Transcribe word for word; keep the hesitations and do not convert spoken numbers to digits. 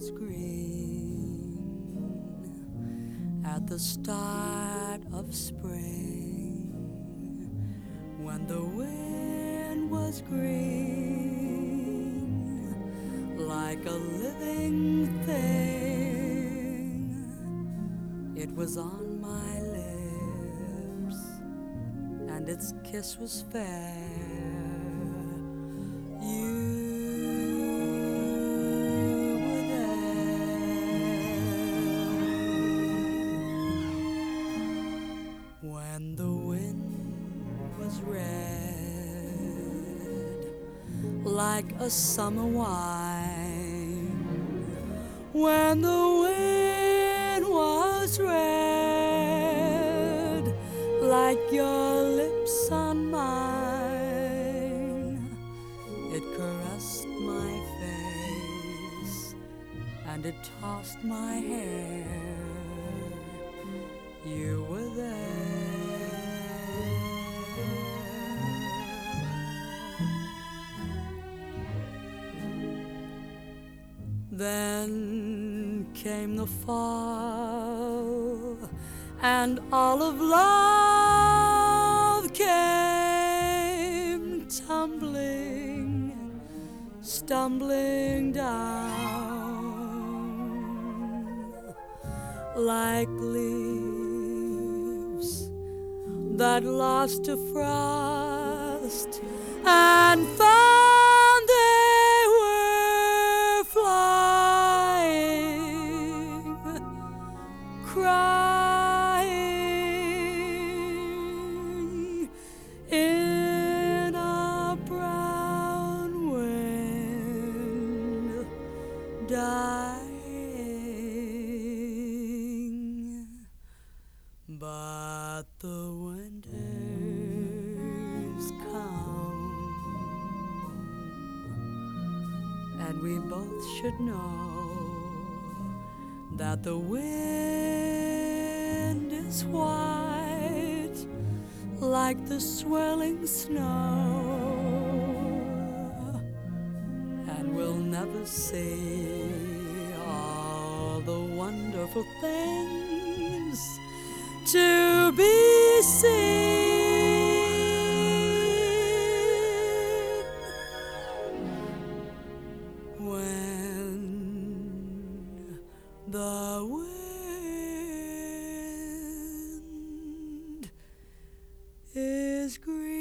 was green at the start of spring, when the wind was green like a living thing. It was on my lips and its kiss was fair. You were there when the wind was red like a summer wine, when the wind was red like your lips on mine. It caressed my face and it tossed my hair. You were there. Then came the fall, and all of love came tumbling, stumbling down like leaves that lost to frost and found they were flying, crying in a brown wind, dying. But the winters come, and we both should know that the wind is white like the swirling snow, and we'll never see all the wonderful things to be seen when the wind is green.